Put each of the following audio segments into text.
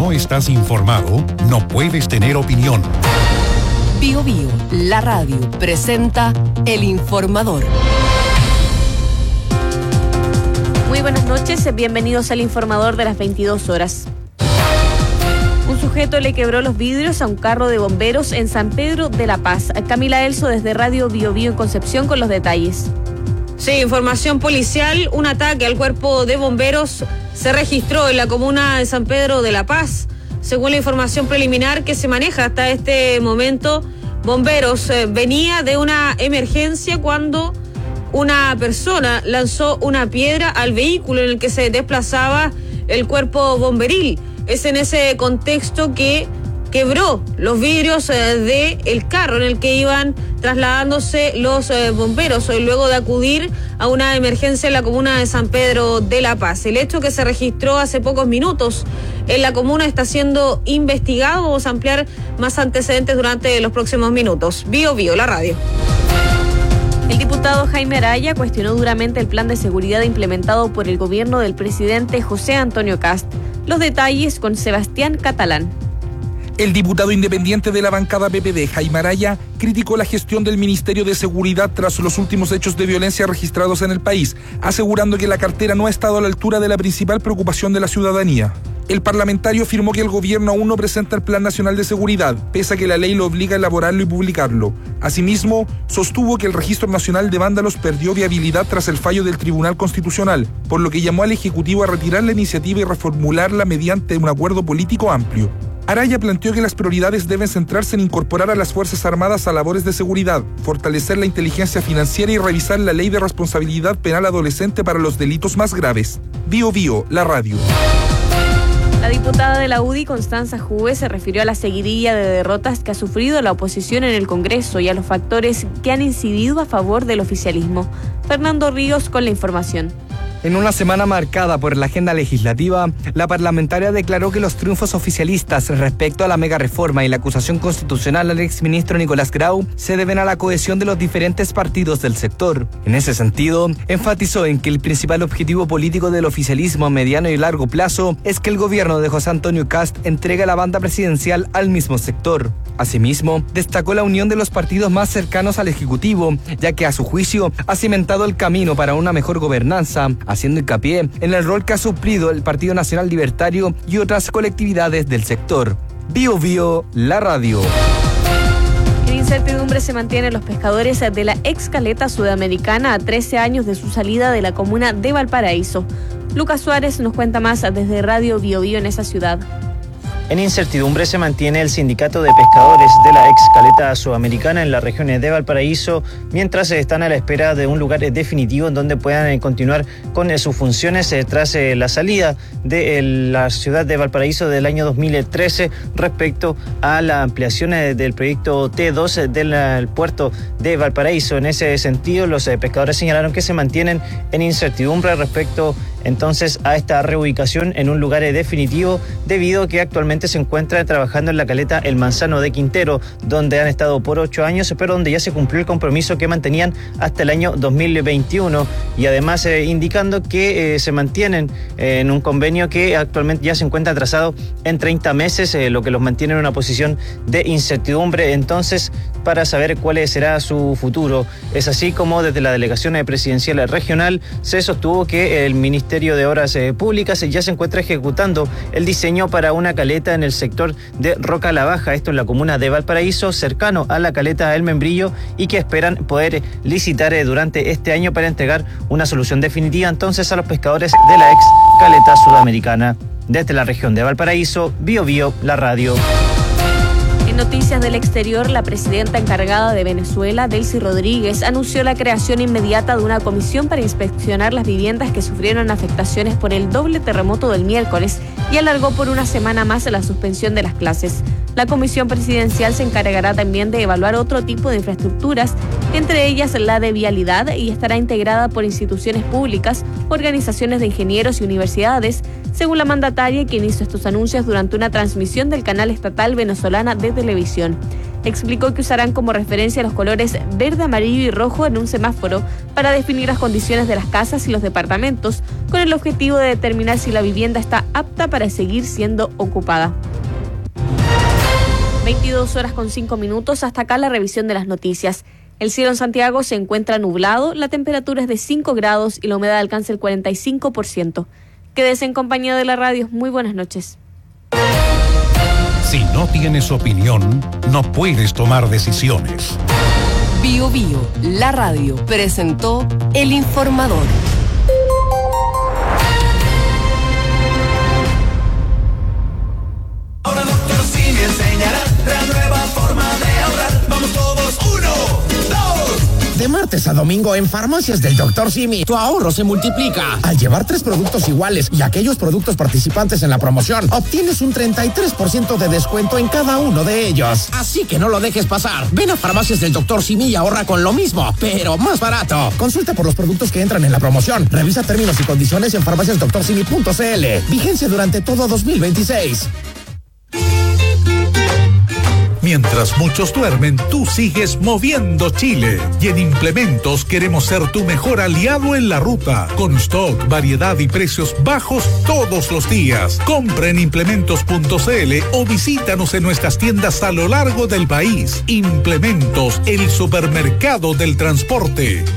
no estás informado, no puedes tener opinión. Bio Bio, la radio, presenta El Informador. Muy buenas noches, bienvenidos al Informador de las 22 horas. Un sujeto le quebró los vidrios a un carro de bomberos en San Pedro de la Paz. Camila Elso desde Radio Bio Bio en Concepción con los detalles. Sí, información policial, un ataque al cuerpo de bomberos se registró en la comuna de San Pedro de la Paz. Según la información preliminar que se maneja hasta este momento, bomberos venía de una emergencia cuando una persona lanzó una piedra al vehículo en el que se desplazaba el cuerpo bomberil. Es en ese contexto que quebró los vidrios del carro en el que iban trasladándose los bomberos luego de acudir a una emergencia en la comuna de San Pedro de la Paz. El hecho que se registró hace pocos minutos en la comuna está siendo investigado. Vamos a ampliar más antecedentes durante los próximos minutos. Bio Bio, la radio. El diputado Jaime Araya cuestionó duramente el plan de seguridad implementado por el gobierno del presidente José Antonio Kast. Los detalles con Sebastián Catalán. El diputado independiente de la bancada PPD, Jaime Araya, criticó la gestión del Ministerio de Seguridad tras los últimos hechos de violencia registrados en el país, asegurando que la cartera no ha estado a la altura de la principal preocupación de la ciudadanía. El parlamentario afirmó que el gobierno aún no presenta el Plan Nacional de Seguridad, pese a que la ley lo obliga a elaborarlo y publicarlo. Asimismo, sostuvo que el Registro Nacional de Vándalos perdió viabilidad tras el fallo del Tribunal Constitucional, por lo que llamó al Ejecutivo a retirar la iniciativa y reformularla mediante un acuerdo político amplio. Araya planteó que las prioridades deben centrarse en incorporar a las Fuerzas Armadas a labores de seguridad, fortalecer la inteligencia financiera y revisar la ley de responsabilidad penal adolescente para los delitos más graves. Bio Bio, la radio. La diputada de la UDI, Constanza Juve, se refirió a la seguidilla de derrotas que ha sufrido la oposición en el Congreso y a los factores que han incidido a favor del oficialismo. Fernando Ríos con la información. En una semana marcada por la agenda legislativa, la parlamentaria declaró que los triunfos oficialistas respecto a la mega reforma y la acusación constitucional al exministro Nicolás Grau se deben a la cohesión de los diferentes partidos del sector. En ese sentido, enfatizó en que el principal objetivo político del oficialismo a mediano y largo plazo es que el gobierno de José Antonio Kast entregue la banda presidencial al mismo sector. Asimismo, destacó la unión de los partidos más cercanos al Ejecutivo, ya que a su juicio ha cimentado el camino para una mejor gobernanza, haciendo hincapié en el rol que ha suplido el Partido Nacional Libertario y otras colectividades del sector. Bio Bio, la radio. En incertidumbre se mantienen los pescadores de la ex caleta sudamericana a 13 años de su salida de la comuna de Valparaíso. Lucas Suárez nos cuenta más desde Radio Bio Bio en esa ciudad. En incertidumbre se mantiene el sindicato de pescadores de la ex caleta sudamericana en las regiones de Valparaíso, mientras están a la espera de un lugar definitivo en donde puedan continuar con sus funciones tras la salida de la ciudad de Valparaíso del año 2013 respecto a la ampliación del proyecto T2 del puerto de Valparaíso. En ese sentido, los pescadores señalaron que se mantienen en incertidumbre respecto entonces a esta reubicación en un lugar definitivo, debido a que actualmente se encuentra trabajando en la caleta El Manzano de Quintero, donde han estado por 8 años, pero donde ya se cumplió el compromiso que mantenían hasta el año 2021, y además indicando que se mantienen en un convenio que actualmente ya se encuentra atrasado en 30 meses, lo que los mantiene en una posición de incertidumbre entonces para saber cuál será su futuro. Es así como desde la delegación presidencial regional se sostuvo que el Ministerio de Obras Públicas ya se encuentra ejecutando el diseño para una caleta en el sector de Roca la Baja, esto en la comuna de Valparaíso, cercano a la caleta El Membrillo, y que esperan poder licitar durante este año para entregar una solución definitiva entonces a los pescadores de la ex caleta sudamericana. Desde la región de Valparaíso, Bio Bio, la radio. En noticias del exterior, la presidenta encargada de Venezuela, Delcy Rodríguez, anunció la creación inmediata de una comisión para inspeccionar las viviendas que sufrieron afectaciones por el doble terremoto del miércoles y alargó por una semana más la suspensión de las clases. La comisión presidencial se encargará también de evaluar otro tipo de infraestructuras, entre ellas la de vialidad, y estará integrada por instituciones públicas, organizaciones de ingenieros y universidades, según la mandataria, quien hizo estos anuncios durante una transmisión del canal estatal venezolana de televisión. explicó que usarán como referencia los colores verde, amarillo y rojo en un semáforo para definir las condiciones de las casas y los departamentos, con el objetivo de determinar si la vivienda está apta para seguir siendo ocupada. 22:05. Hasta acá la revisión de las noticias. El cielo en Santiago se encuentra nublado, la temperatura es de 5 grados y la humedad alcanza el 45%. Quédese en compañía de la radio. Muy buenas noches. Si no tienes opinión, no puedes tomar decisiones. Bio Bio, la radio, presentó El Informador. Ahora Dr. Simi enseñará la nueva forma de ahorrar. Vamos todos, 1, 2. De martes a domingo en Farmacias del Dr. Simi, tu ahorro se multiplica. Al llevar 3 productos iguales y aquellos productos participantes en la promoción, obtienes un 33% de descuento en cada uno de ellos. Así que no lo dejes pasar. Ven a Farmacias del Dr. Simi y ahorra con lo mismo, pero más barato. Consulta por los productos que entran en la promoción. Revisa términos y condiciones en farmaciasdoctorsimi.cl. Vigencia durante todo 2026. Mientras muchos duermen, tú sigues moviendo Chile. Y en Implementos queremos ser tu mejor aliado en la ruta. Con stock, variedad y precios bajos todos los días. Compra en implementos.cl o visítanos en nuestras tiendas a lo largo del país. Implementos, el supermercado del transporte.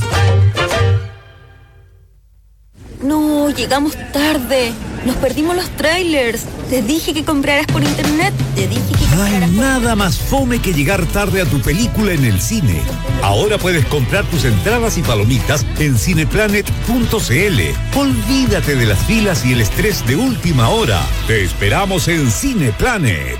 No, llegamos tarde. Nos perdimos los trailers. Te dije que compraras por internet. Te dije que No hay nada más fome que llegar tarde a tu película en el cine. Ahora puedes comprar tus entradas y palomitas en cineplanet.cl. Olvídate de las filas y el estrés de última hora. Te esperamos en Cineplanet.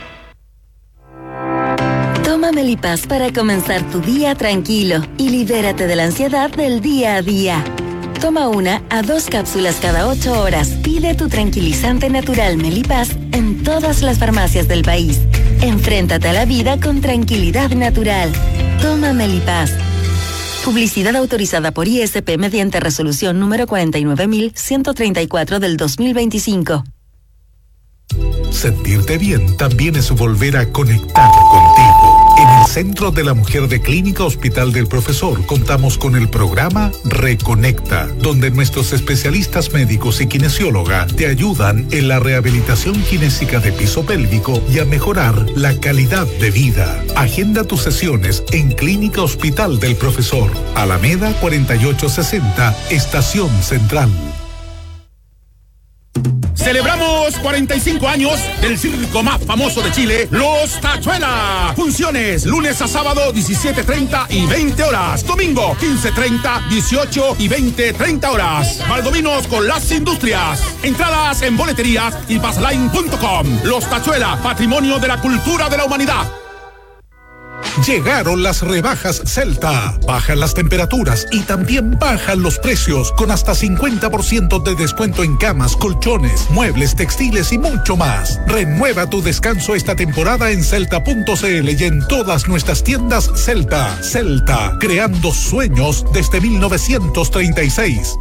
Toma Melipaz para comenzar tu día tranquilo y libérate de la ansiedad del día a día. Toma 1 a 2 cápsulas cada 8 horas. Pide tu tranquilizante natural Melipaz en todas las farmacias del país. Enfréntate a la vida con tranquilidad natural. Toma Melipaz. Publicidad autorizada por ISP mediante resolución número 49.134 del 2025. Sentirte bien también es volver a conectar contigo. En el Centro de la Mujer de Clínica Hospital del Profesor contamos con el programa Reconecta, donde nuestros especialistas médicos y kinesióloga te ayudan en la rehabilitación kinésica de piso pélvico y a mejorar la calidad de vida. Agenda tus sesiones en Clínica Hospital del Profesor, Alameda 4860, Estación Central. Celebramos 45 años del circo más famoso de Chile, Los Tachuela. Funciones lunes a sábado 17:30 y 20 horas. Domingo 15:30, 18 y 20:30 horas. Valdominos con las industrias. Entradas en boleterías y passline.com. Los Tachuela, patrimonio de la cultura de la humanidad. Llegaron las rebajas Celta. Bajan las temperaturas y también bajan los precios con hasta 50% de descuento en camas, colchones, muebles, textiles y mucho más. Renueva tu descanso esta temporada en celta.cl y en todas nuestras tiendas Celta. Celta, creando sueños desde 1936.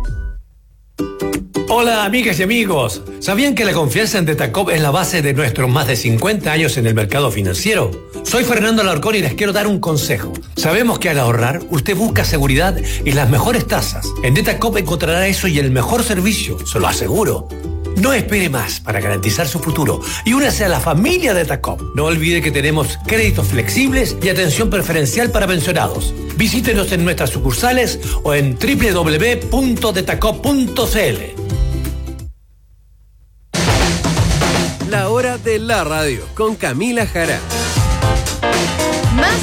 Hola amigas y amigos, ¿sabían que la confianza en Detacop es la base de nuestros más de 50 años en el mercado financiero? Soy Fernando Alarcón y les quiero dar un consejo. Sabemos que al ahorrar, usted busca seguridad y las mejores tasas. En Detacop encontrará eso y el mejor servicio, se lo aseguro. No espere más para garantizar su futuro y únase a la familia de Detacop. No olvide que tenemos créditos flexibles y atención preferencial para pensionados. Visítenos en nuestras sucursales o en www.detacop.cl. La hora de la radio con Camila Jara. Más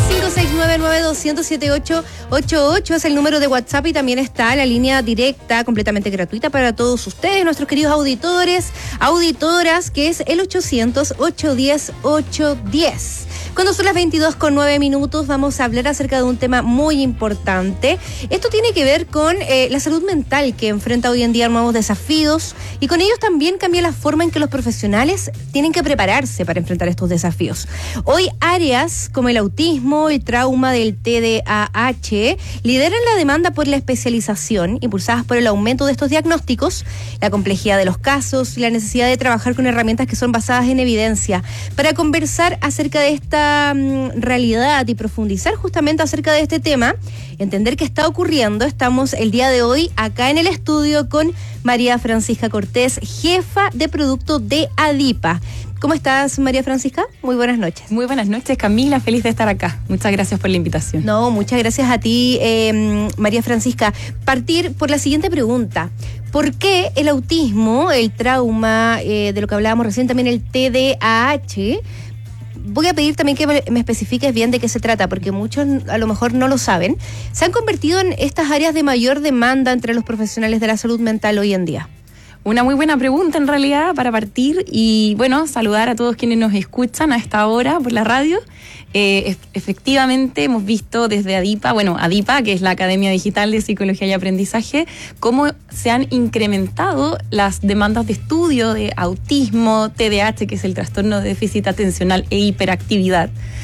569-9200-7888 es el número de WhatsApp y también está la línea directa completamente gratuita para todos ustedes, nuestros queridos auditores, auditoras, que es el 800-810-810. Cuando son las 22:09, vamos a hablar acerca de un tema muy importante. Esto tiene que ver con la salud mental que enfrenta hoy en día nuevos desafíos y con ellos también cambia la forma en que los profesionales tienen que prepararse para enfrentar estos desafíos. Hoy áreas como el autismo, el trauma del TDAH lideran la demanda por la especialización, impulsadas por el aumento de estos diagnósticos, la complejidad de los casos y la necesidad de trabajar con herramientas que son basadas en evidencia. Para conversar acerca de esta esta realidad y profundizar justamente acerca de este tema, entender qué está ocurriendo, estamos el día de hoy acá en el estudio con María Francisca Cortés, jefa de producto de Adipa. ¿Cómo estás, María Francisca? Muy buenas noches. Muy buenas noches, Camila. Feliz de estar acá. Muchas gracias por la invitación. No, muchas gracias a ti, María Francisca. Partir por la siguiente pregunta. ¿Por qué el autismo, el trauma, de lo que hablábamos recién, también el TDAH? Voy a pedir también que me especifiques bien de qué se trata, porque muchos a lo mejor no lo saben. Se han convertido en estas áreas de mayor demanda entre los profesionales de la salud mental hoy en día. Una muy buena pregunta en realidad para partir y bueno, saludar a todos quienes nos escuchan a esta hora por la radio. Efectivamente hemos visto desde Adipa, que es la Academia Digital de Psicología y Aprendizaje, cómo se han incrementado las demandas de estudio de autismo, TDAH, que es el trastorno de déficit atencional e hiperactividad,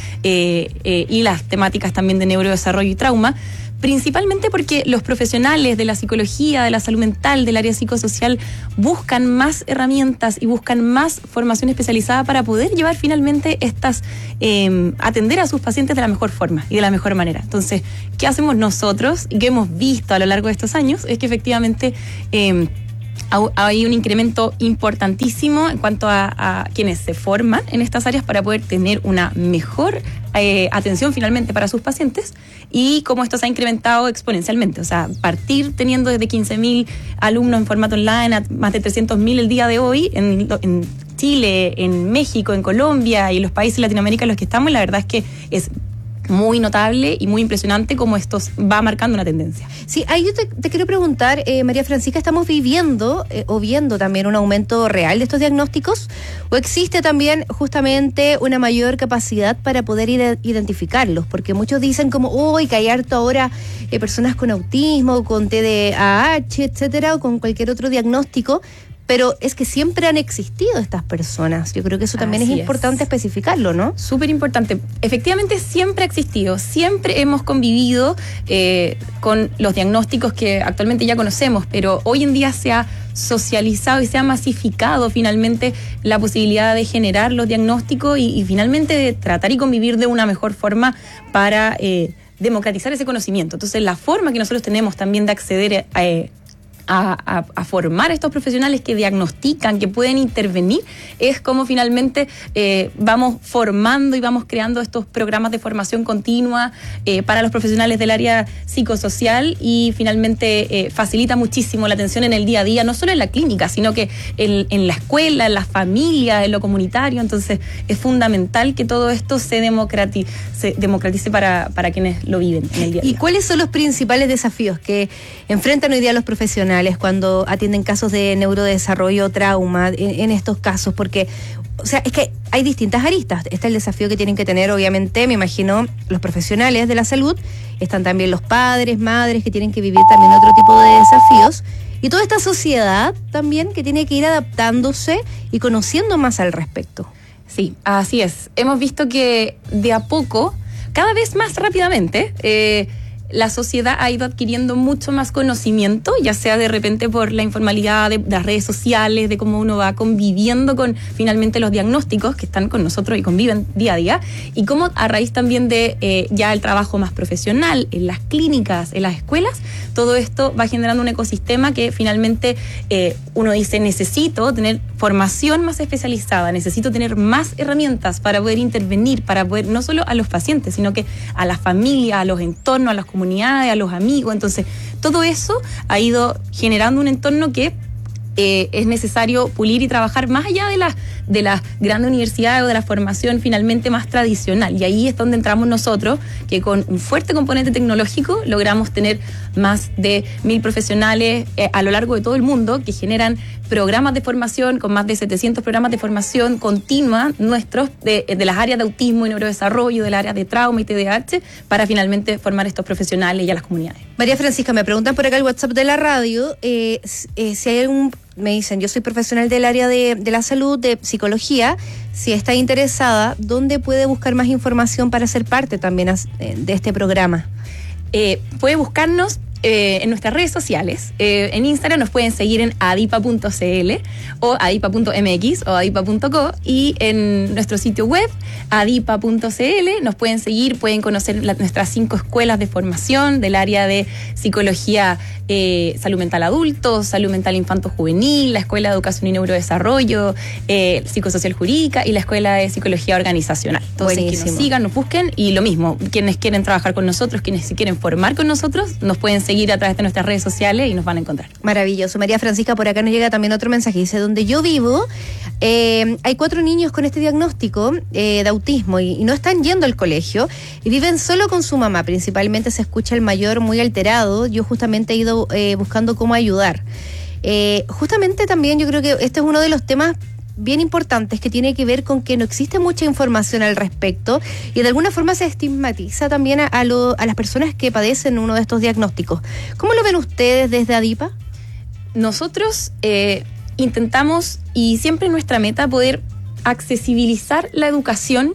y las temáticas también de neurodesarrollo y trauma. Principalmente porque los profesionales de la psicología, de la salud mental, del área psicosocial buscan más herramientas y buscan más formación especializada para poder llevar finalmente atender a sus pacientes de la mejor forma y de la mejor manera. Entonces, ¿qué hacemos nosotros y qué hemos visto a lo largo de estos años? Es que efectivamente hay un incremento importantísimo en cuanto a quienes se forman en estas áreas para poder tener una mejor atención finalmente para sus pacientes, y cómo esto se ha incrementado exponencialmente. O sea, partir teniendo desde 15.000 alumnos en formato online a más de 300.000 el día de hoy en Chile, en México, en Colombia y en los países de Latinoamérica en los que estamos, la verdad es que es muy notable y muy impresionante cómo esto va marcando una tendencia. Sí, ahí yo te quiero preguntar, María Francisca, ¿estamos viviendo o viendo también un aumento real de estos diagnósticos? ¿O existe también justamente una mayor capacidad para poder identificarlos? Porque muchos dicen como, que hay harto ahora personas con autismo, con TDAH, etcétera, o con cualquier otro diagnóstico, pero es que siempre han existido estas personas. Yo creo que eso también es importante especificarlo, ¿no? Súper importante. Efectivamente, siempre ha existido. Siempre hemos convivido con los diagnósticos que actualmente ya conocemos, pero hoy en día se ha socializado y se ha masificado finalmente la posibilidad de generar los diagnósticos y finalmente de tratar y convivir de una mejor forma para democratizar ese conocimiento. Entonces, la forma que nosotros tenemos también de acceder a formar a estos profesionales que diagnostican, que pueden intervenir, es como finalmente vamos formando y vamos creando estos programas de formación continua para los profesionales del área psicosocial, y finalmente facilita muchísimo la atención en el día a día, no solo en la clínica, sino que en la escuela, en la familia, en lo comunitario. Entonces es fundamental que todo esto se democratice para quienes lo viven en el día a día. ¿Y cuáles son los principales desafíos que enfrentan hoy día los profesionales cuando atienden casos de neurodesarrollo, trauma, en estos casos? Porque, o sea, es que hay distintas aristas. Está el desafío que tienen que tener, obviamente, me imagino, los profesionales de la salud. Están también los padres, madres, que tienen que vivir también otro tipo de desafíos. Y toda esta sociedad también que tiene que ir adaptándose y conociendo más al respecto. Sí, así es. Hemos visto que de a poco, cada vez más rápidamente, la sociedad ha ido adquiriendo mucho más conocimiento, ya sea de repente por la informalidad de las redes sociales, de cómo uno va conviviendo con finalmente los diagnósticos que están con nosotros y conviven día a día, y cómo a raíz también de ya el trabajo más profesional en las clínicas, en las escuelas, todo esto va generando un ecosistema que finalmente uno dice, necesito tener formación más especializada, necesito tener más herramientas para poder intervenir, para poder no solo a los pacientes, sino que a la familia, a los entornos, a las comunidades, a los amigos. Entonces, todo eso ha ido generando un entorno que es necesario pulir y trabajar más allá de las grandes universidades o de la formación finalmente más tradicional. Y ahí es donde entramos nosotros, que con un fuerte componente tecnológico logramos tener más de 1.000 profesionales a lo largo de todo el mundo que generan programas de formación, con más de 700 programas de formación continua nuestros de las áreas de autismo y neurodesarrollo, del área de trauma y TDAH, para finalmente formar estos profesionales y a las comunidades. María Francisca, me preguntan por acá el WhatsApp de la radio, si hay algún... Me dicen, yo soy profesional del área de la salud, de psicología. Si está interesada, ¿dónde puede buscar más información para ser parte también de este programa? Puede buscarnos en nuestras redes sociales. En Instagram nos pueden seguir en adipa.cl o adipa.mx o adipa.co, y en nuestro sitio web adipa.cl nos pueden seguir, pueden conocer nuestras 5 escuelas de formación del área de psicología, salud mental adultos, salud mental infanto-juvenil, la Escuela de Educación y Neurodesarrollo, psicosocial jurídica y la Escuela de Psicología Organizacional. Entonces, que nos sigan, nos busquen, y lo mismo, quienes quieren trabajar con nosotros, quienes se quieren formar con nosotros, nos pueden seguir a través de nuestras redes sociales y nos van a encontrar. Maravilloso. María Francisca, por acá nos llega también otro mensaje. Dice, donde yo vivo, hay 4 niños con este diagnóstico de autismo y no están yendo al colegio y viven solo con su mamá. Principalmente se escucha el mayor muy alterado. Yo justamente he ido buscando cómo ayudar. Justamente también yo creo que este es uno de los temas bien importantes, que tiene que ver con que no existe mucha información al respecto y de alguna forma se estigmatiza también a las personas que padecen uno de estos diagnósticos. ¿Cómo lo ven ustedes desde ADIPA? Nosotros intentamos, y siempre nuestra meta, poder accesibilizar la educación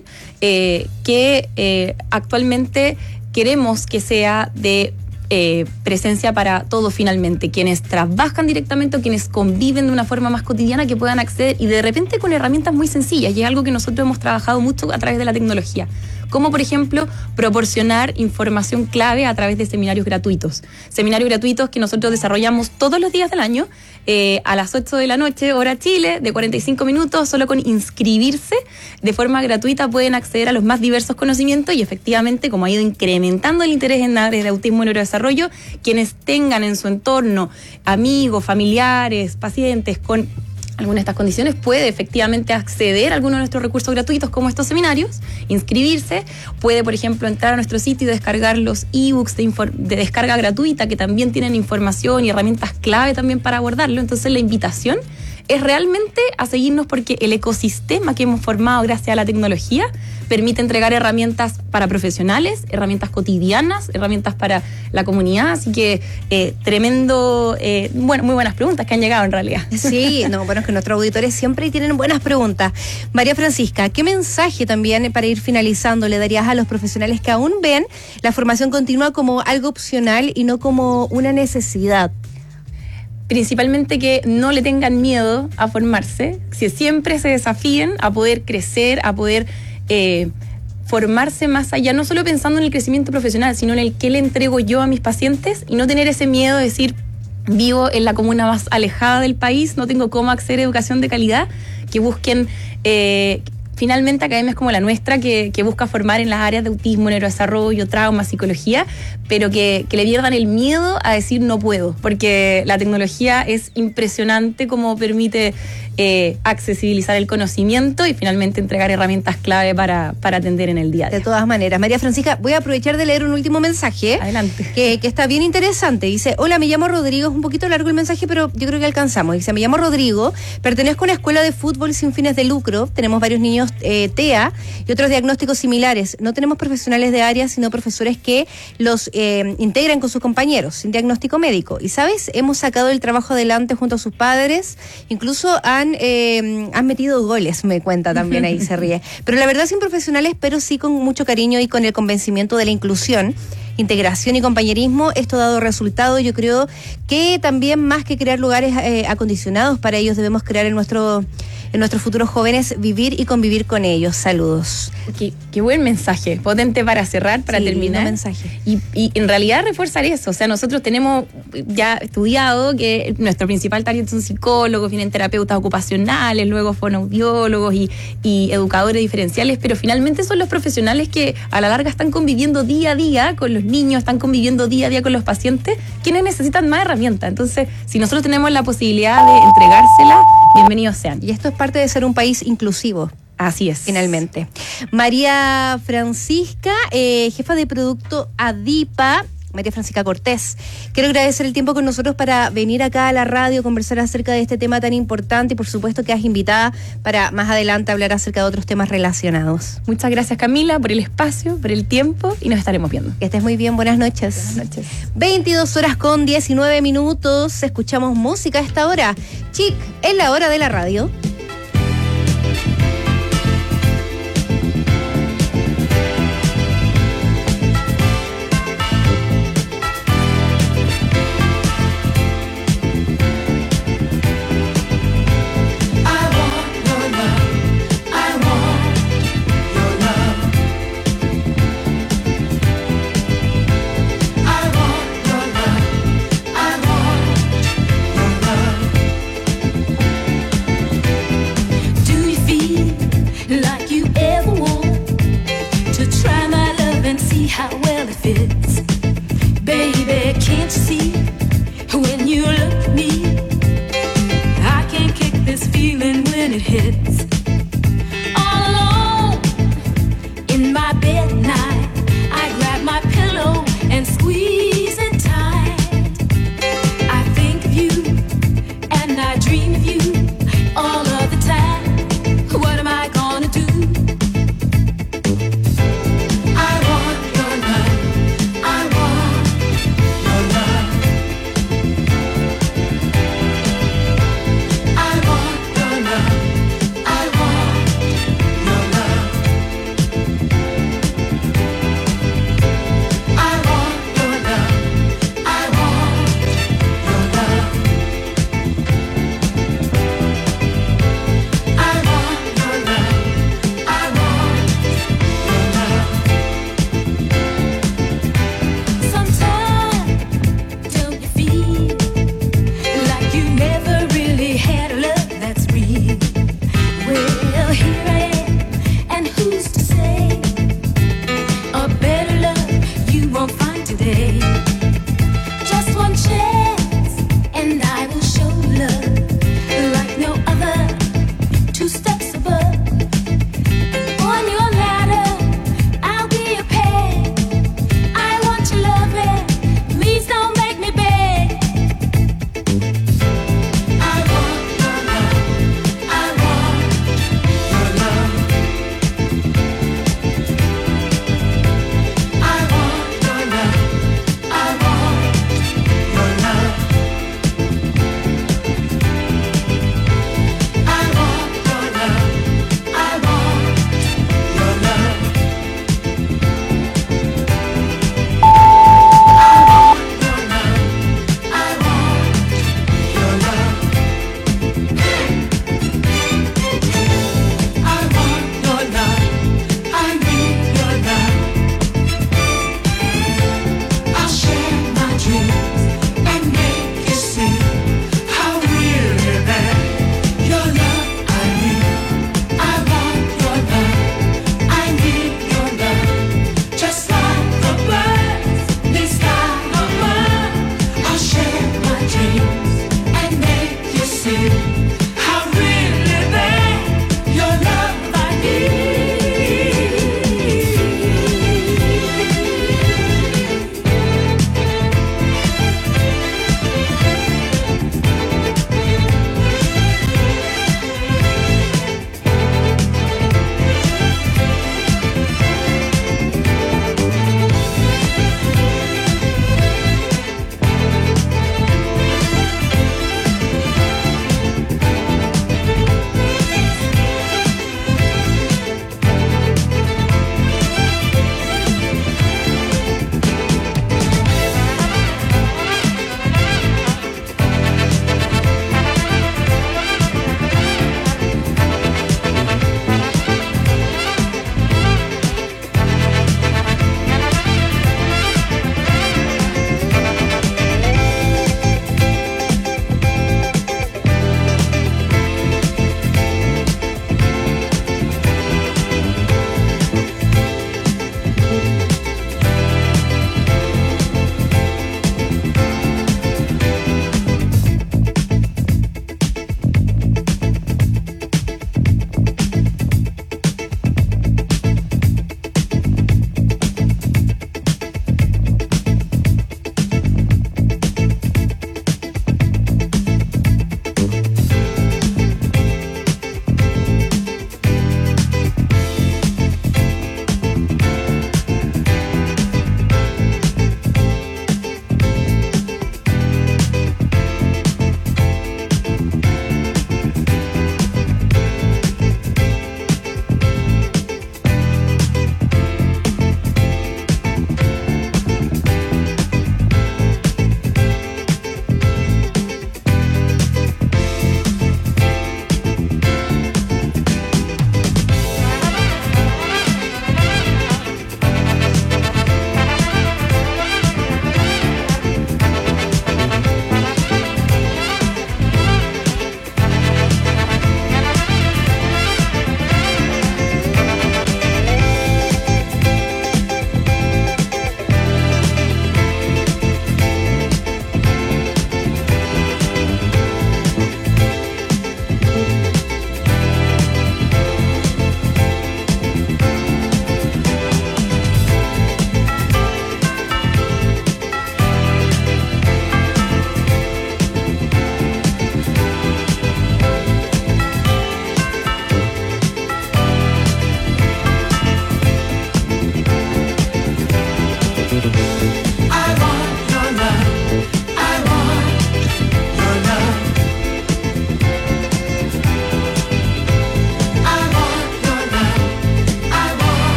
que actualmente queremos que sea de presencia para todos finalmente, quienes trabajan directamente o quienes conviven de una forma más cotidiana, que puedan acceder, y de repente con herramientas muy sencillas, y es algo que nosotros hemos trabajado mucho a través de la tecnología, como por ejemplo proporcionar información clave a través de seminarios gratuitos que nosotros desarrollamos todos los días del año, a las 8 de la noche, hora Chile, de 45 minutos, solo con inscribirse de forma gratuita pueden acceder a los más diversos conocimientos, y efectivamente, como ha ido incrementando el interés en áreas de autismo y neurodesarrollo, quienes tengan en su entorno amigos, familiares, pacientes con alguna de estas condiciones, puede efectivamente acceder a alguno de nuestros recursos gratuitos como estos seminarios, inscribirse, puede por ejemplo entrar a nuestro sitio y descargar los ebooks de descarga gratuita, que también tienen información y herramientas clave también para abordarlo. Entonces la invitación es realmente a seguirnos, porque el ecosistema que hemos formado gracias a la tecnología permite entregar herramientas para profesionales, herramientas cotidianas, herramientas para la comunidad. Así que tremendo, muy buenas preguntas que han llegado en realidad. Sí, bueno, es que nuestros auditores siempre tienen buenas preguntas. María Francisca, ¿qué mensaje también, para ir finalizando, le darías a los profesionales que aún ven la formación continua como algo opcional y no como una necesidad? Principalmente que no le tengan miedo a formarse, que siempre se desafíen a poder crecer, a poder formarse más allá, no solo pensando en el crecimiento profesional, sino en el que le entrego yo a mis pacientes, y no tener ese miedo de decir, vivo en la comuna más alejada del país, no tengo cómo acceder a educación de calidad, que busquen finalmente academias como la nuestra, que busca formar en las áreas de autismo, neurodesarrollo, trauma, psicología, pero que le pierdan el miedo a decir no puedo, porque la tecnología es impresionante como permite accesibilizar el conocimiento y finalmente entregar herramientas clave para atender en el día a día. De todas maneras, María Francisca, voy a aprovechar de leer un último mensaje. Adelante. Que está bien interesante. Dice, hola, me llamo Rodrigo, es un poquito largo el mensaje, pero yo creo que alcanzamos. Dice, me llamo Rodrigo, pertenezco a una escuela de fútbol sin fines de lucro, tenemos varios niños TEA y otros diagnósticos similares. No tenemos profesionales de área, sino profesores que los integran con sus compañeros, sin diagnóstico médico. Y, ¿sabes? Hemos sacado el trabajo adelante junto a sus padres, incluso han metido goles, me cuenta también, ahí se ríe. Pero la verdad, sin profesionales, pero sí con mucho cariño y con el convencimiento de la inclusión, integración y compañerismo, esto ha dado resultado. Yo creo que también, más que crear lugares acondicionados para ellos, debemos crear en nuestros futuros jóvenes, vivir y convivir con ellos. Saludos. Qué buen mensaje, potente para cerrar, para terminar. Mensaje. Y en realidad reforzar eso, o sea, nosotros tenemos ya estudiado que nuestro principal target son psicólogos, vienen terapeutas ocupacionales, luego fonoaudiólogos y educadores diferenciales, pero finalmente son los profesionales que a la larga están conviviendo día a día con los niños, están conviviendo día a día con los pacientes, quienes necesitan más herramientas. Entonces, si nosotros tenemos la posibilidad de entregársela, bienvenidos sean. Y esto es parte de ser un país inclusivo. Así es. Finalmente. María Francisca, jefa de producto ADIPA, María Francisca Cortés. Quiero agradecer el tiempo con nosotros para venir acá a la radio, conversar acerca de este tema tan importante, y por supuesto que has invitada para más adelante hablar acerca de otros temas relacionados. Muchas gracias, Camila, por el espacio, por el tiempo, y nos estaremos viendo. Que estés muy bien, buenas noches. Buenas noches. 22:19. Escuchamos música a esta hora. Chic, en la hora de la radio. what you see when you look at me. I can't kick this feeling when it hits. All alone in my bed at night, I grab my pillow and squeeze it tight. I think of you and I dream of you all of the time. What am I gonna do? I want your love. I want your love. I want your love. I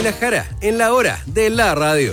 Camila Jara en la hora de la radio.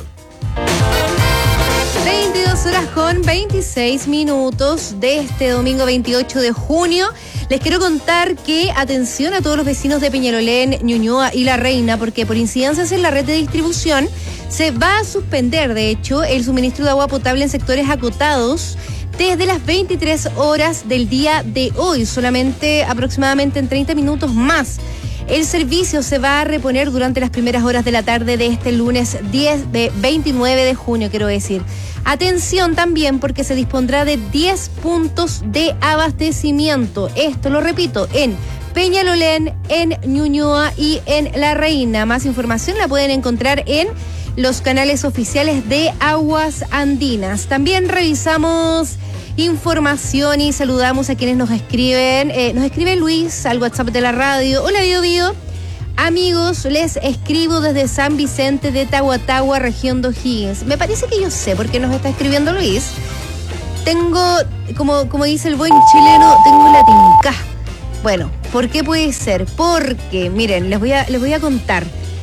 22:26 de este domingo 28 de junio. Les quiero contar que, atención a todos los vecinos de Peñalolén, Ñuñoa y La Reina, porque por incidencias en la red de distribución se va a suspender, de hecho, el suministro de agua potable en sectores acotados desde las 23 horas del día de hoy, solamente aproximadamente en 30 minutos más. El servicio se va a reponer durante las primeras horas de la tarde de este lunes 29 de junio, quiero decir. Atención también, porque se dispondrá de 10 puntos de abastecimiento. Esto, lo repito, en Peñalolén, en Ñuñoa y en La Reina. Más información la pueden encontrar en los canales oficiales de Aguas Andinas. También revisamos información y saludamos a quienes nos escriben. Nos escribe Luis al WhatsApp de la radio. Hola, Bio. Amigos, les escribo desde San Vicente de Tahuatahua, región de O'Higgins. Me parece que yo sé por qué nos está escribiendo Luis. Tengo, como dice el buen chileno, tengo la tinca. Bueno, ¿por qué puede ser? Porque, miren, les voy a contar.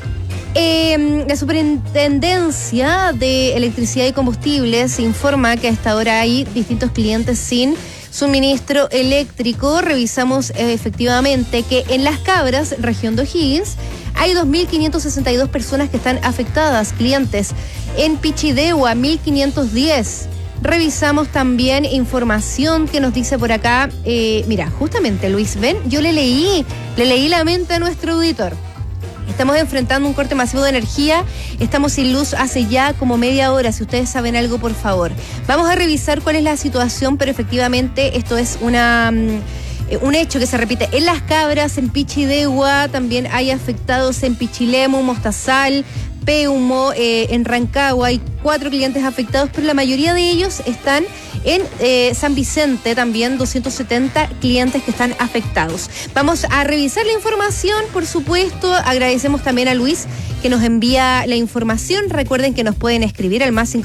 La Superintendencia de Electricidad y Combustibles informa que hasta ahora hay distintos clientes sin suministro eléctrico. Revisamos efectivamente que en Las Cabras, región de O'Higgins, hay 2.562 personas que están afectadas, clientes. En Pichidegua, 1.510. Revisamos también información que nos dice por acá, mira, justamente Luis, ven, yo le leí la mente a nuestro auditor. Estamos enfrentando un corte masivo de energía, estamos sin luz hace ya como media hora. Si ustedes saben algo, por favor. Vamos a revisar cuál es la situación, pero efectivamente esto es un hecho que se repite en Las Cabras, en Pichidegua, también hay afectados en Pichilemu, Mostazal, Peumo, en Rancagua. Hay 4 clientes afectados, pero la mayoría de ellos están en San Vicente, también 270 clientes que están afectados. Vamos a revisar la información, por supuesto. Agradecemos también a Luis que nos envía la información. Recuerden que nos pueden escribir al más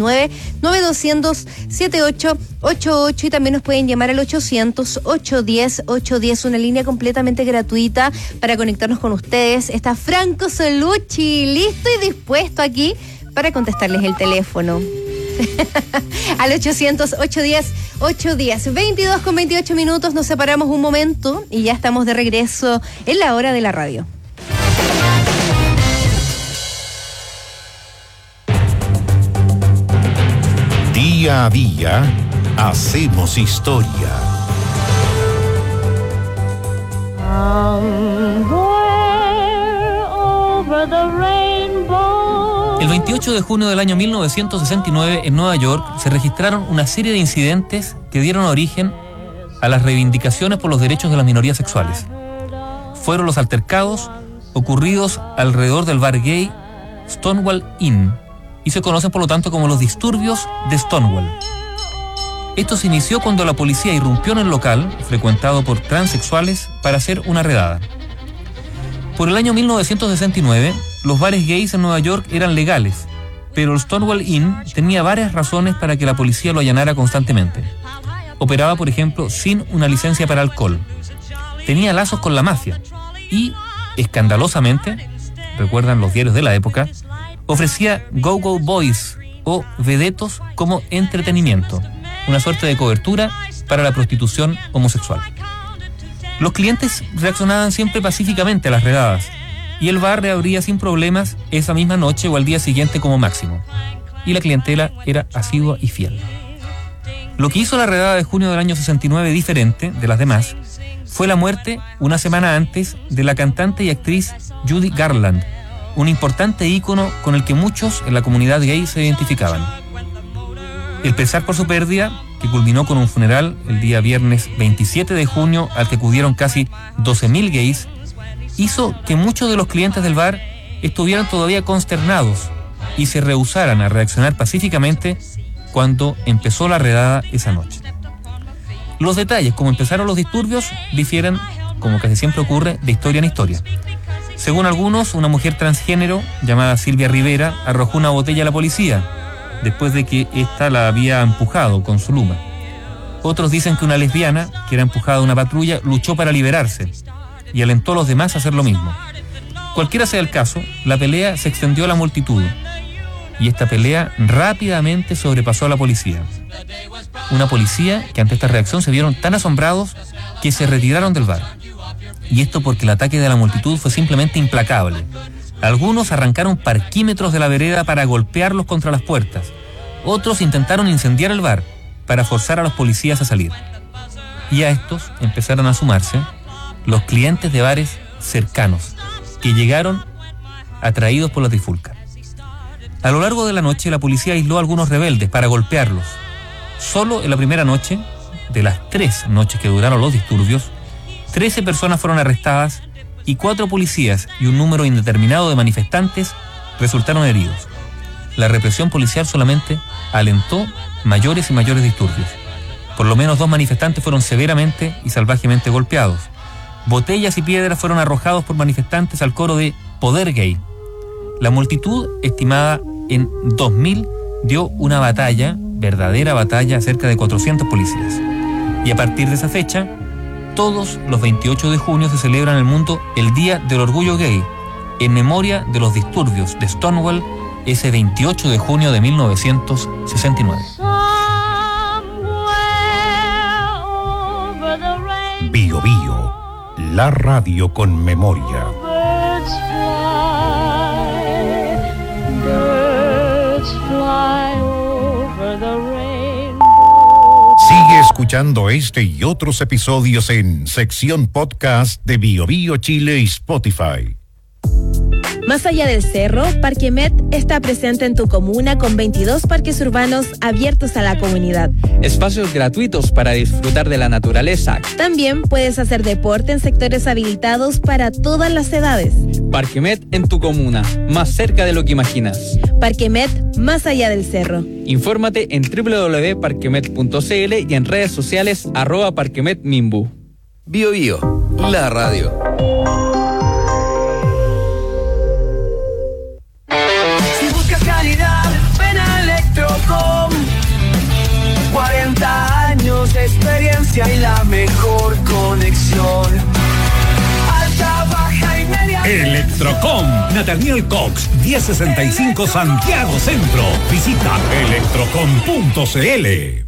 569-9200-7888 y también nos pueden llamar al 800-810-810, una línea completamente gratuita para conectarnos con ustedes. Está Franco Solucci, listo y dispuesto aquí para contestarles el teléfono. Al 800-810-810. 22:28, nos separamos un momento y ya estamos de regreso en la hora de la radio. Día a día, hacemos historia. El 28 de junio del año 1969, en Nueva York, se registraron una serie de incidentes que dieron origen a las reivindicaciones por los derechos de las minorías sexuales. Fueron los altercados ocurridos alrededor del bar gay Stonewall Inn, y se conocen por lo tanto como los disturbios de Stonewall. Esto se inició cuando la policía irrumpió en el local, frecuentado por transexuales, para hacer una redada. Por el año 1969, los bares gays en Nueva York eran legales, pero el Stonewall Inn tenía varias razones para que la policía lo allanara constantemente. Operaba, por ejemplo, sin una licencia para alcohol. Tenía lazos con la mafia y, escandalosamente, recuerdan los diarios de la época, ofrecía go-go boys o vedetos como entretenimiento, una suerte de cobertura para la prostitución homosexual. Los clientes reaccionaban siempre pacíficamente a las redadas y el bar reabría sin problemas esa misma noche o al día siguiente como máximo. Y la clientela era asidua y fiel. Lo que hizo la redada de junio del año 69 diferente de las demás fue la muerte, una semana antes, de la cantante y actriz Judy Garland, un importante ícono con el que muchos en la comunidad gay se identificaban. El pesar por su pérdida, que culminó con un funeral el día viernes 27 de junio al que acudieron casi 12.000 gays, hizo que muchos de los clientes del bar estuvieran todavía consternados y se rehusaran a reaccionar pacíficamente cuando empezó la redada esa noche. Los detalles, como empezaron los disturbios, difieren, como casi siempre ocurre, de historia en historia. Según algunos, una mujer transgénero llamada Silvia Rivera arrojó una botella a la policía después de que ésta la había empujado con su luma. Otros dicen que una lesbiana, que era empujada a una patrulla, luchó para liberarse y alentó a los demás a hacer lo mismo. Cualquiera sea el caso, la pelea se extendió a la multitud y esta pelea rápidamente sobrepasó a la policía. Una policía que ante esta reacción se vieron tan asombrados que se retiraron del bar. Y esto porque el ataque de la multitud fue simplemente implacable. Algunos arrancaron parquímetros de la vereda para golpearlos contra las puertas. Otros intentaron incendiar el bar para forzar a los policías a salir. Y a estos empezaron a sumarse los clientes de bares cercanos, que llegaron atraídos por la trifulca. A lo largo de la noche, la policía aisló a algunos rebeldes para golpearlos. Solo en la primera noche, de las 3 noches que duraron los disturbios, 13 personas fueron arrestadas y 4 policías y un número indeterminado de manifestantes resultaron heridos. La represión policial solamente alentó mayores y mayores disturbios. Por lo menos 2 manifestantes fueron severamente y salvajemente golpeados. Botellas y piedras fueron arrojados por manifestantes al coro de Poder Gay. La multitud, estimada en 2.000, dio una batalla, verdadera batalla, a cerca de 400 policías. Y a partir de esa fecha, todos los 28 de junio se celebra en el mundo el Día del Orgullo Gay, en memoria de los disturbios de Stonewall ese 28 de junio de 1969. Bio Bio, la radio con memoria. Sigue escuchando este y otros episodios en sección podcast de Bio Bio Chile y Spotify. Más allá del cerro, Parquemet está presente en tu comuna con 22 parques urbanos abiertos a la comunidad. Espacios gratuitos para disfrutar de la naturaleza. También puedes hacer deporte en sectores habilitados para todas las edades. Parquemet en tu comuna, más cerca de lo que imaginas. Parquemet, más allá del cerro. Infórmate en www.parquemet.cl y en redes sociales @parquemetmimbu. Bio Bio, la radio. Calidad, ven a Electrocom. 40 años de experiencia y la mejor conexión. Alta, baja y media. Electrocom, Nathaniel Cox, 1065 Santiago Centro. Visita electrocom.cl.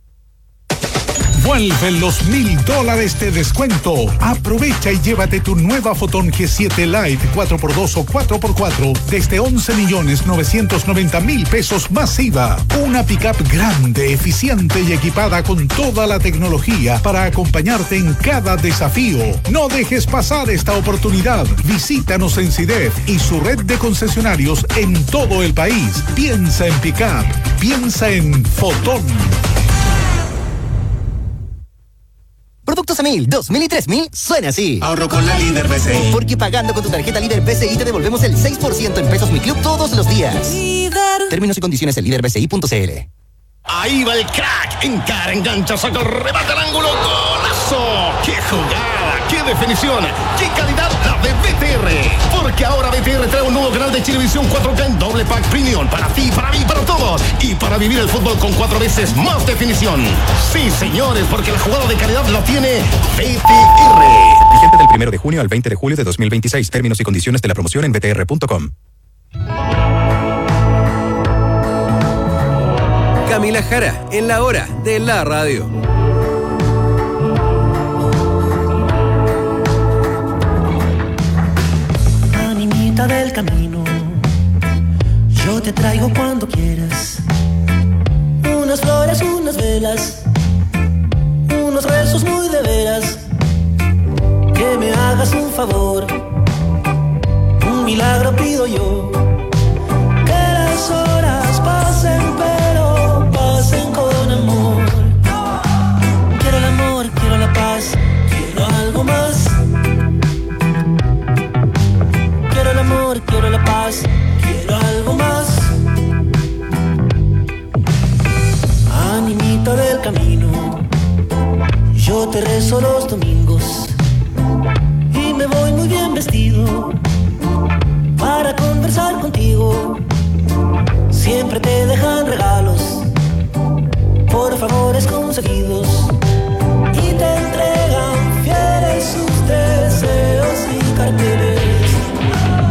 Vuelven los $1,000 de descuento. Aprovecha y llévate tu nueva Photon G7 Lite 4x2 o 4x4 desde 11.990.000 pesos más IVA. Una pickup grande, eficiente y equipada con toda la tecnología para acompañarte en cada desafío. No dejes pasar esta oportunidad. Visítanos en CIDEF y su red de concesionarios en todo el país. Piensa en pickup. Piensa en Photon. Productos a 1.000, 2.000 y 3.000 suena así. Ahorro con la Líder BCI. Porque pagando con tu tarjeta Líder BCI te devolvemos el 6% en pesos Mi Club todos los días. Líder. Términos y condiciones en líderbci.cl. Ahí va el crack. Encara, engancha, saca el remate al ángulo. ¡Golazo! ¡Qué jugada! ¡Qué definición! ¡Qué calidad la de BTR! Porque ahora BTR trae un nuevo canal de Chilevisión 4K en doble pack premium. Para ti, para mí, para todos. Y para vivir el fútbol con 4 veces más definición. Sí, señores, porque la jugada de calidad la tiene BTR. Vigente del 1 de junio al 20 de julio de 2026. Términos y condiciones de la promoción en btr.com. Camila Jara, en la hora de la radio. Animita del camino, yo te traigo cuando quieras. Unas flores, unas velas, unos rezos muy de veras. Que me hagas un favor, un milagro pido yo. Que las horas pasen, pero pasen con amor. Quiero el amor, quiero la paz, quiero algo más. Quiero el amor, quiero la paz, quiero algo más. Animita del camino, yo te rezo los domingos y me voy muy bien vestido para conversar contigo. Siempre te dejan regalos por favores conseguidos y te entregan fieles sus deseos y carteles.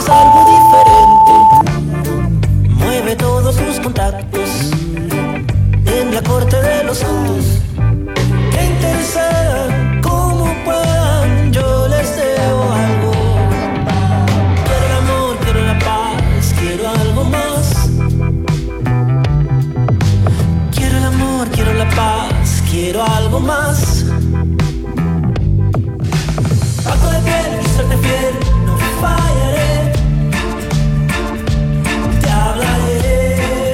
hagamos algo diferente. Mueve todos tus contactos en la corte de los autos. Que intercedan como puedan, yo les debo algo. Quiero el amor, quiero la paz, quiero algo más. Quiero el amor, quiero la paz, quiero algo más. Pacto de piel y serte fiel, no fallaré. Te hablaré.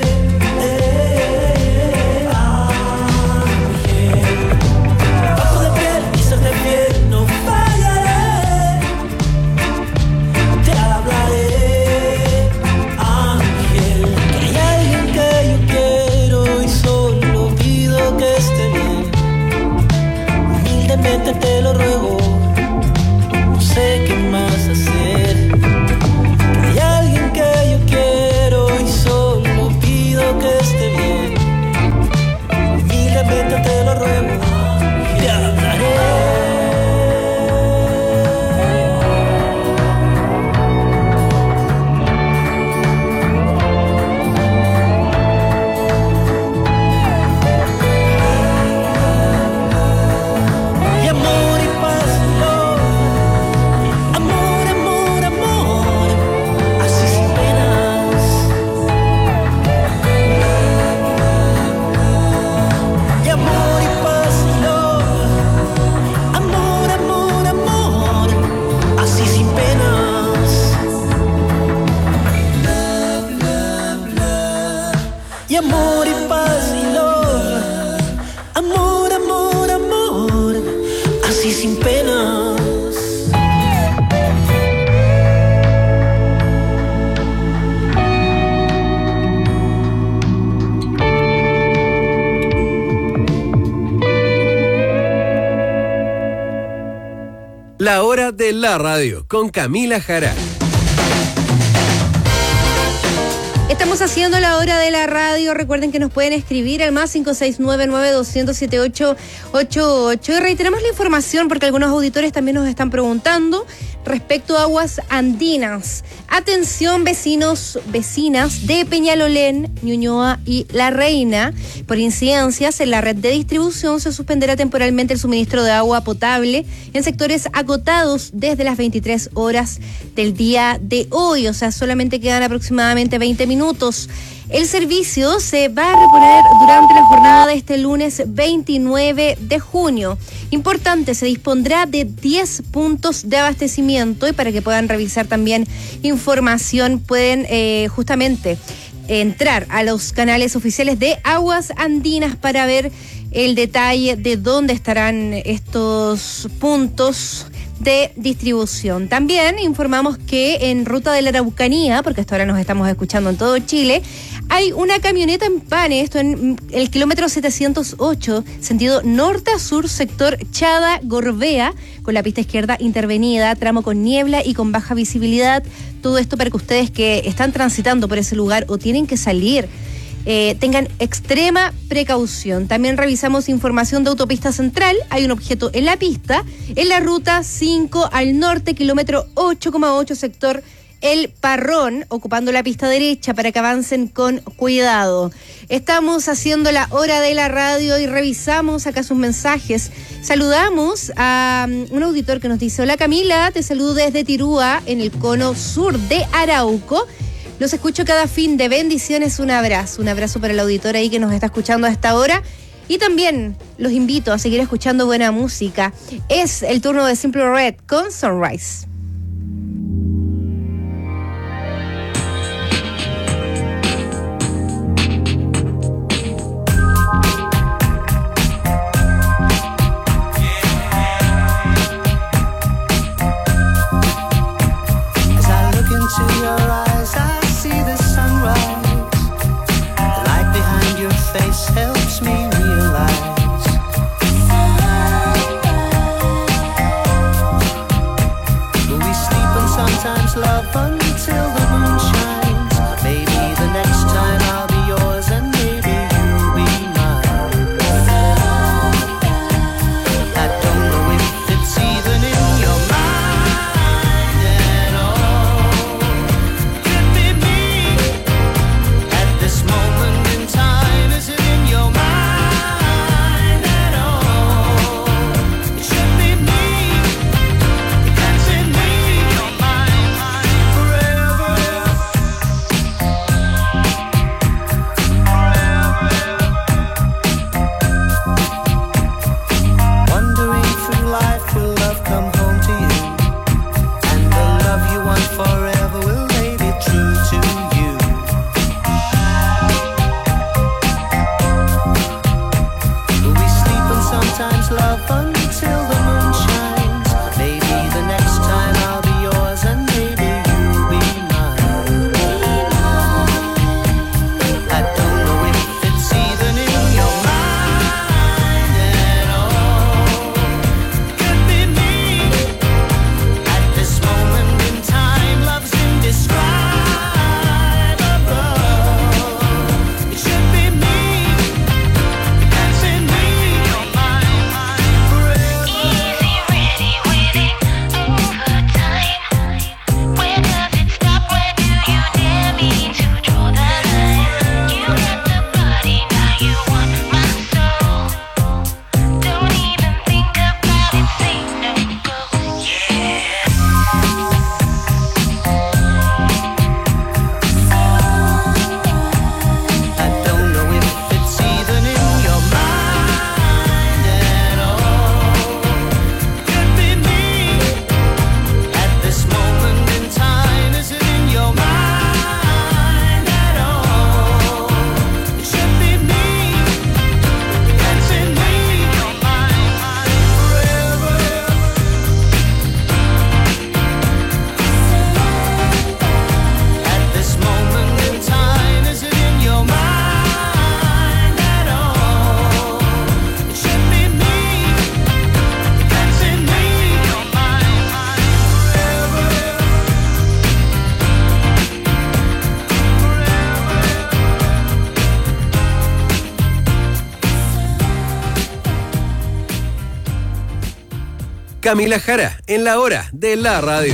Te lo ruego, no sé qué más hacer. Hay alguien que yo quiero y solo pido que esté bien. Humildemente te lo ruego, te hablaré. Amor y paz y love. Amor, amor, amor, así sin penas. La hora de la radio con Camila Jara. Estamos haciendo la hora de la radio. Recuerden que nos pueden escribir al más 569-9200-7888. Y reiteramos la información porque algunos auditores también nos están preguntando respecto a aguas andinas. Atención, vecinos, vecinas de Peñalolén, Ñuñoa y La Reina. Por incidencias en la red de distribución se suspenderá temporalmente el suministro de agua potable en sectores acotados desde las 23 horas del día de hoy. O sea, solamente quedan aproximadamente 20 minutos. El servicio se va a reponer durante la jornada de este lunes 29 de junio. Importante, se dispondrá de 10 puntos de abastecimiento y para que puedan revisar también información pueden justamente entrar a los canales oficiales de Aguas Andinas para ver el detalle de dónde estarán estos puntos de distribución. También informamos que en Ruta de la Araucanía, porque hasta ahora nos estamos escuchando en todo Chile, hay una camioneta en pane, esto en el kilómetro 708, sentido norte a sur, sector Chada-Gorbea, con la pista izquierda intervenida, tramo con niebla y con baja visibilidad. Todo esto para que ustedes que están transitando por ese lugar o tienen que salir tengan extrema precaución. También revisamos información de Autopista Central. Hay un objeto en la pista, en la ruta 5 al norte, kilómetro 8,8, sector El Parrón, ocupando la pista derecha para que avancen con cuidado. Estamos haciendo la hora de la radio y revisamos acá sus mensajes. Saludamos a un auditor que nos dice: hola Camila, te saludo desde Tirúa, en el cono sur de Arauco. Los escucho cada fin de bendiciones, un abrazo para el auditor ahí que nos está escuchando a esta hora. Y también los invito a seguir escuchando buena música. Es el turno de Simple Red con Sunrise. Camila Jara, en la hora de la radio.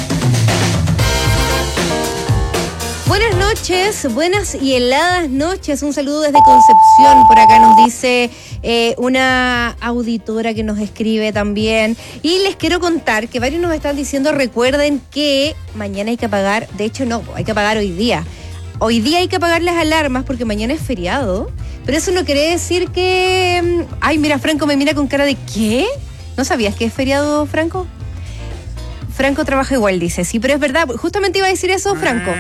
Buenas noches, buenas y heladas noches. Un saludo desde Concepción. Por acá nos dice una auditora que nos escribe también. Y les quiero contar que varios nos están diciendo, recuerden que mañana hay que apagar, de hecho no, hay que apagar hoy día. Hoy día hay que apagar las alarmas porque mañana es feriado. Pero eso no quiere decir que... Ay, mira, Franco me mira con cara de ¿qué? ¿No sabías que es feriado, Franco? Franco trabaja igual, dice. Sí, pero es verdad. Justamente iba a decir eso, Franco.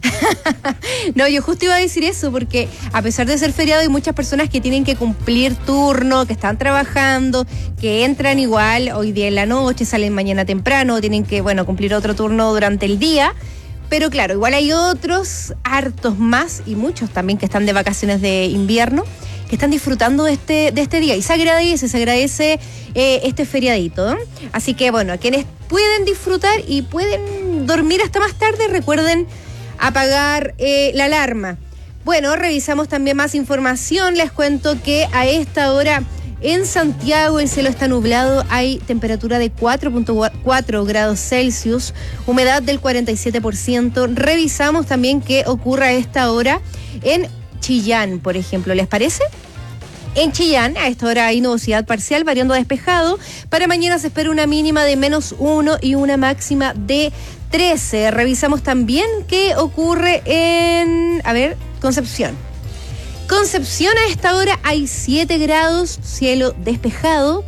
No, yo justo iba a decir eso porque a pesar de ser feriado hay muchas personas que tienen que cumplir turno, que están trabajando, que entran igual hoy día en la noche, salen mañana temprano, tienen que, bueno, cumplir otro turno durante el día. Pero claro, igual hay otros hartos más y muchos también que están de vacaciones de invierno, que están disfrutando de este día. Y se agradece este feriadito, ¿eh? Así que bueno, a quienes pueden disfrutar y pueden dormir hasta más tarde, recuerden apagar la alarma. Bueno, revisamos también más información. Les cuento que a esta hora en Santiago el cielo está nublado, hay temperatura de 4.4 grados Celsius, humedad del 47%. Revisamos también qué ocurre a esta hora en Chillán, por ejemplo. ¿Les parece? En Chillán, a esta hora hay nubosidad parcial, variando a despejado. Para mañana se espera una mínima de -1 y una máxima de 13. Revisamos también qué ocurre en, Concepción. Concepción, a esta hora hay 7 grados, cielo despejado.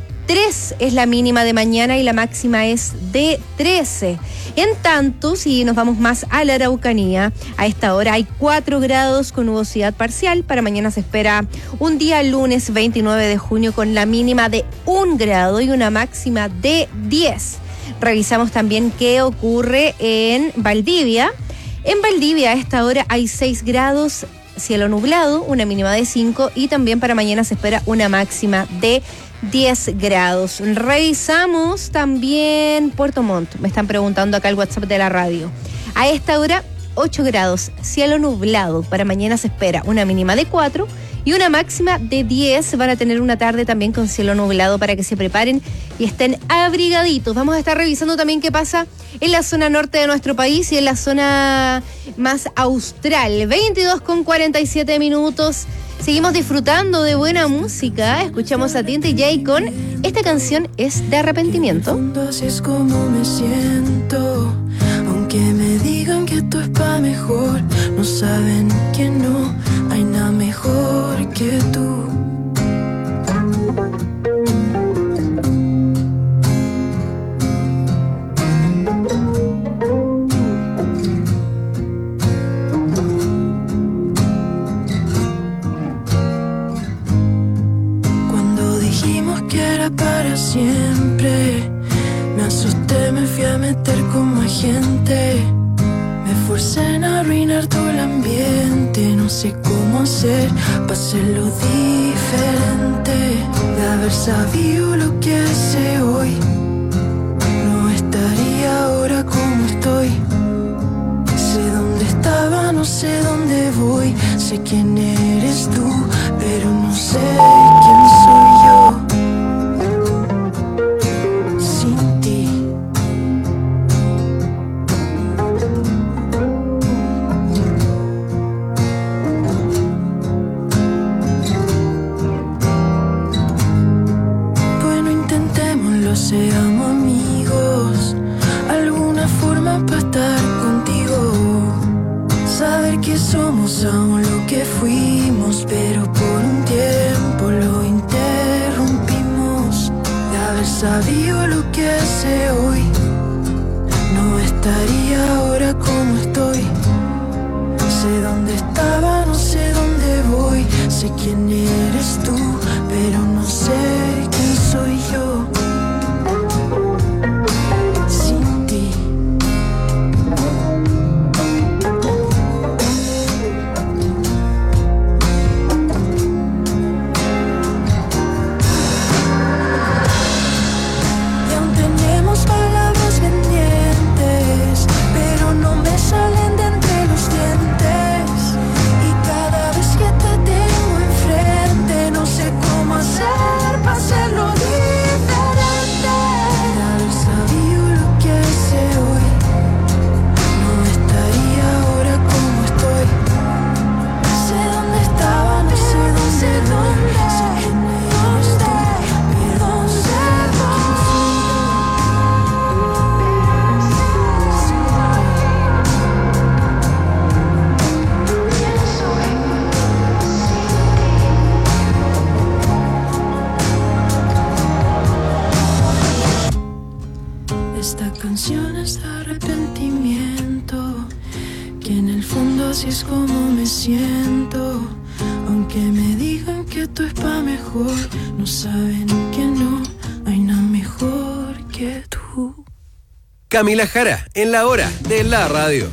3 es la mínima de mañana y la máxima es de 13. En tanto, si nos vamos más a la Araucanía, a esta hora hay 4 grados con nubosidad parcial. Para mañana se espera un día lunes 29 de junio con la mínima de 1 grado y una máxima de 10. Revisamos también qué ocurre en Valdivia. En Valdivia a esta hora hay 6 grados, cielo nublado, una mínima de 5 y también para mañana se espera una máxima de 10 grados. Revisamos también Puerto Montt. Me están preguntando acá el WhatsApp de la radio. A esta hora 8 grados, cielo nublado. Para mañana se espera una mínima de 4 y una máxima de 10. Van a tener una tarde también con cielo nublado para que se preparen y estén abrigaditos. Vamos a estar revisando también qué pasa en la zona norte de nuestro país y en la zona más austral. 22:47 minutos. Seguimos disfrutando de buena música. Escuchamos a Tinte J con esta canción es de arrepentimiento. Así es como me siento. Aunque me digan que esto es pa' mejor, no saben que no hay nada mejor que tú. Para siempre, me asusté, me fui a meter como agente, me forcé en arruinar todo el ambiente, no sé cómo hacer para hacerlo diferente, de haber sabido lo que sé hoy, no estaría ahora como estoy, sé dónde estaba, no sé dónde voy, sé quién eres tú, pero no sé quién soy yo. Seamos amigos, alguna forma para estar contigo, saber que somos aún lo que fuimos, pero por un tiempo lo interrumpimos, de haber sabido lo que sé hoy, no estaría ahora como estoy, sé dónde estaba, no sé dónde voy, sé quién eres tú, pero no sé quién soy yo. Salen de entre los dientes y cada vez que te tengo enfrente así es como me siento. Aunque me digan que esto es pa' mejor, no saben que no hay nada mejor que tú. Camila Jara, en la hora de la radio.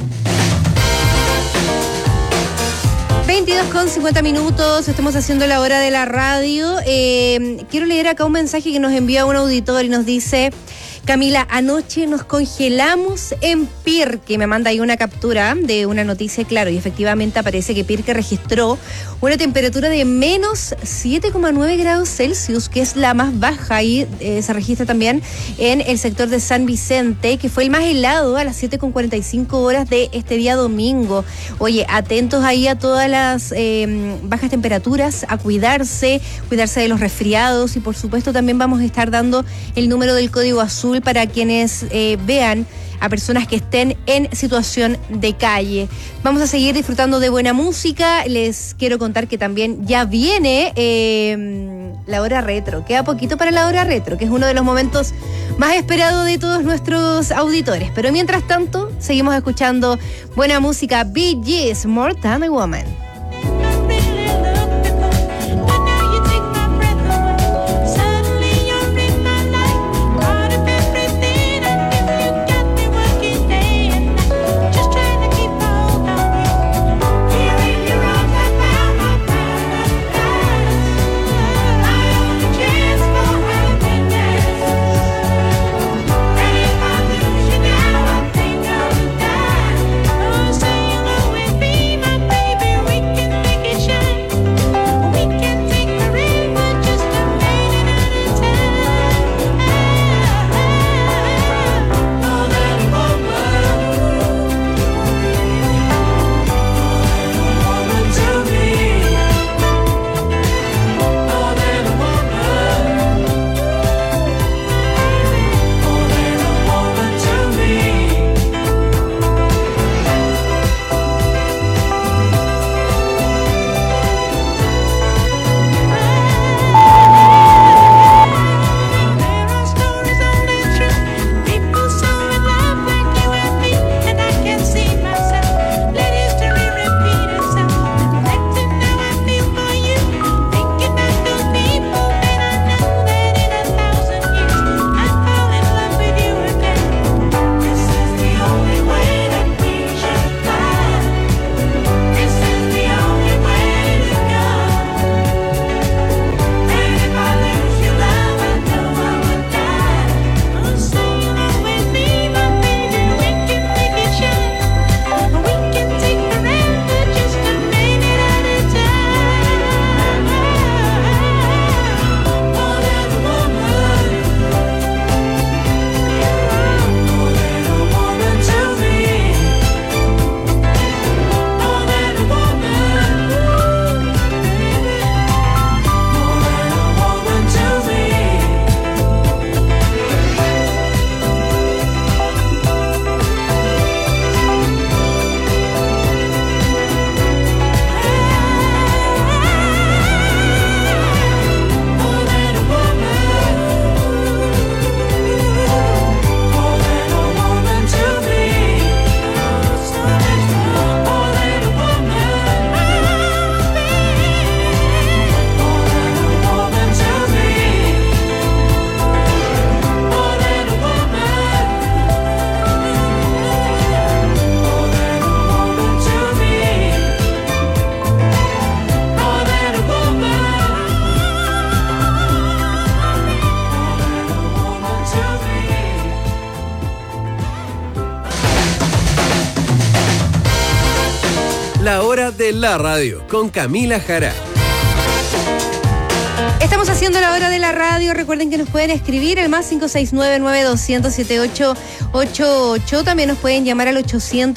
22:50, estamos haciendo la hora de la radio. Quiero leer acá un mensaje que nos envía un auditor y nos dice: Camila, anoche nos congelamos en Pirque. Me manda ahí una captura de una noticia, claro, y efectivamente aparece que Pirque registró una temperatura de menos 7,9 grados Celsius, que es la más baja, y se registra también en el sector de San Vicente, que fue el más helado a las 7:45 horas de este día domingo. Oye, atentos ahí a todas las bajas temperaturas, a cuidarse de los resfriados, y por supuesto también vamos a estar dando el número del código azul para quienes vean a personas que estén en situación de calle. Vamos a seguir disfrutando de buena música. Les quiero contar que también ya viene la hora retro. Queda poquito para la hora retro, que es uno de los momentos más esperados de todos nuestros auditores. Pero mientras tanto, seguimos escuchando buena música. Bee Gees, More Than a Woman. La hora de la radio con Camila Jara. Estamos haciendo la hora de la radio. Recuerden que nos pueden escribir al más 569-9200-7888. También nos pueden llamar al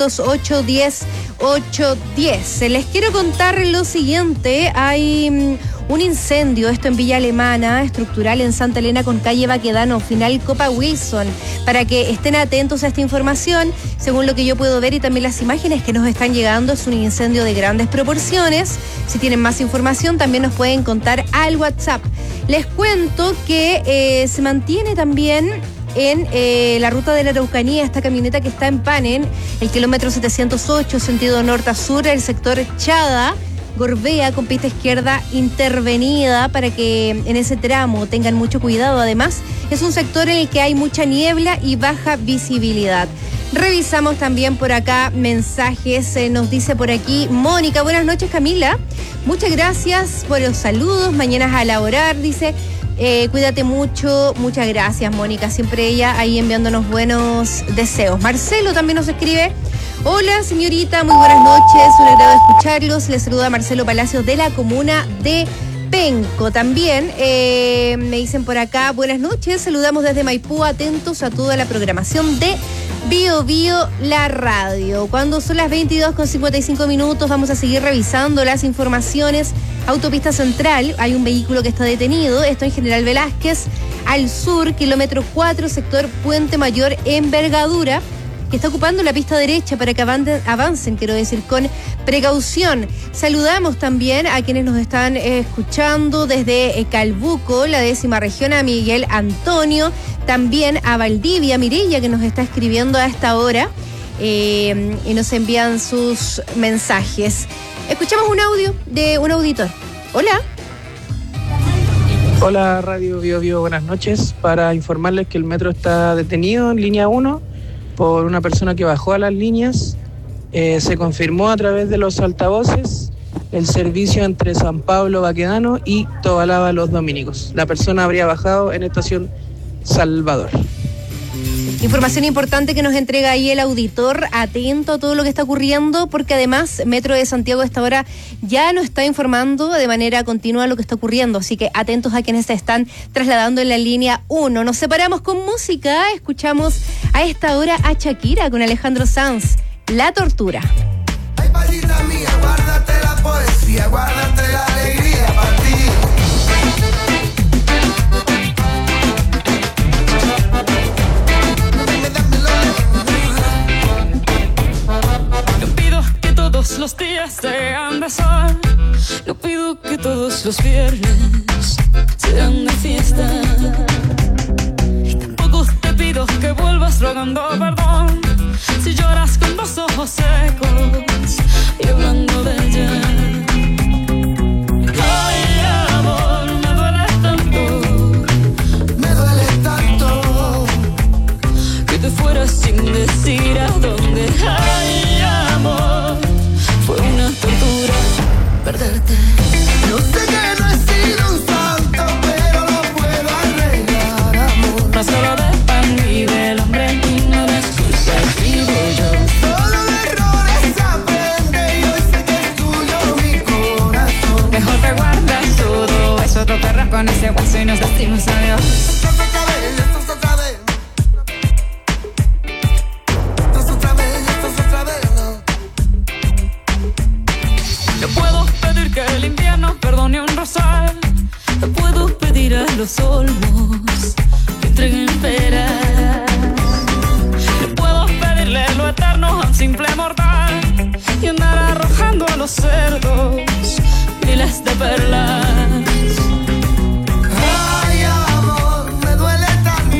800-810-810. Les quiero contar lo siguiente. Hay un incendio, esto en Villa Alemana, estructural en Santa Elena con calle Baquedano, final Copa Wilson. Para que estén atentos a esta información, según lo que yo puedo ver y también las imágenes que nos están llegando, es un incendio de grandes proporciones. Si tienen más información, también nos pueden contar al WhatsApp. Les cuento que se mantiene también en la ruta de la Araucanía, esta camioneta que está en Panen, el kilómetro 708, sentido norte a sur, el sector Chada, Gorbea, con pista izquierda intervenida, para que en ese tramo tengan mucho cuidado. Además, es un sector en el que hay mucha niebla y baja visibilidad. Revisamos también por acá mensajes. Nos dice por aquí Mónica: buenas noches, Camila. Muchas gracias por los saludos. Mañanas a laborar, dice. Cuídate mucho. Muchas gracias, Mónica. Siempre ella ahí enviándonos buenos deseos. Marcelo también nos escribe: hola, señorita, muy buenas noches. Un agrado escucharlos. Les saluda Marcelo Palacios de la comuna de Penco. También me dicen por acá: buenas noches. Saludamos desde Maipú, atentos a toda la programación de Bio Bio, la radio. Cuando son las 22:55, vamos a seguir revisando las informaciones. Autopista Central, hay un vehículo que está detenido, esto en General Velázquez, al sur, kilómetro 4, sector Puente Mayor, envergadura, que está ocupando la pista derecha para que avancen, quiero decir, con precaución. Saludamos también a quienes nos están escuchando desde Calbuco, la 10ª región, a Miguel Antonio, también a Valdivia, Mirella, que nos está escribiendo a esta hora y nos envían sus mensajes. Escuchamos un audio de un auditor. Hola. Hola, Radio Bio Bio, buenas noches. Para informarles que el metro está detenido en línea 1 por una persona que bajó a las líneas. Se confirmó a través de los altavoces el servicio entre San Pablo Baquedano y Tobalaba Los Dominicos. La persona habría bajado en estación Salvador. Información importante que nos entrega ahí el auditor, atento a todo lo que está ocurriendo, porque además Metro de Santiago a esta hora ya nos está informando de manera continua lo que está ocurriendo, así que atentos a quienes se están trasladando en la línea 1. Nos separamos con música, escuchamos a esta hora a Shakira con Alejandro Sanz, La Tortura. Ay, palita mía, guárdate la poesía, guárdate la alegría para ti. Todos los días sean de sol. No pido que todos los viernes sean de fiesta. Y tampoco te pido que vuelvas rogando perdón si lloras con los ojos secos y hablando de ella. Ay, amor, me duele tanto que te fueras sin decir a dónde. Ay, amor, fue una tortura perderte. Yo sé que no he sido un santo, pero lo puedo arreglar, amor. No solo de pan y del hombre y no de excusas vivo yo. Solo de errores aprende y hoy sé que es tuyo mi corazón. Mejor te guardas todo eso, te perras con ese hueso y nos decimos adiós. Esto es otra vez, esto es otra vez. Esto es otra vez, esto es otra vez, no. Yo puedo pedir que el invierno perdone un rosal. Yo puedo pedir a los olmos que entreguen peras. Yo puedo pedirle lo eterno a un simple mortal y andar arrojando a los cerdos miles de perlas. Ay, amor, me duele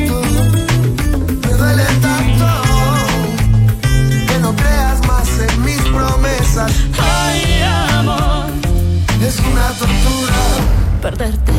tanto que no creas más en mis promesas. Ay, amor, es una tortura perderte.